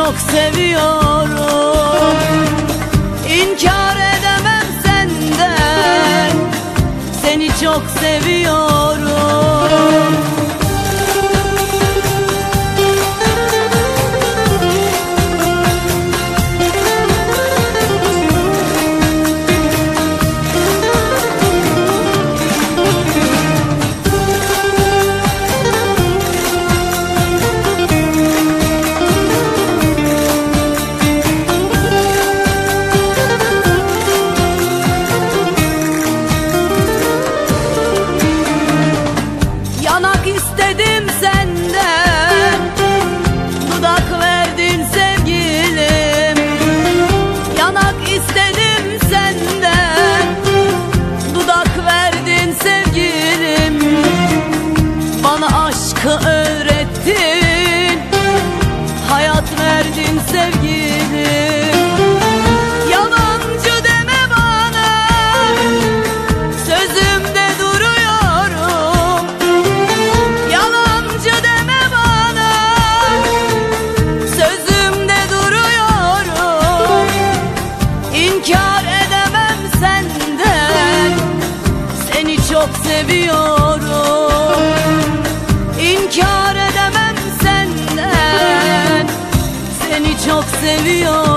çok seviyorum. İnkar edemem senden, seni çok seviyorum. Yanak istedim senden, dudak verdin sevgilim. Yanak istedim senden, dudak verdin sevgilim. Bana aşkı öğrettin, hayat verdin sevgilim. Yalancı deme bana, sözümde duruyorum. Yalancı deme bana, sözümde duruyorum. İnkar edemem senden, seni çok seviyorum. İnkar edemem senden, seni çok seviyorum.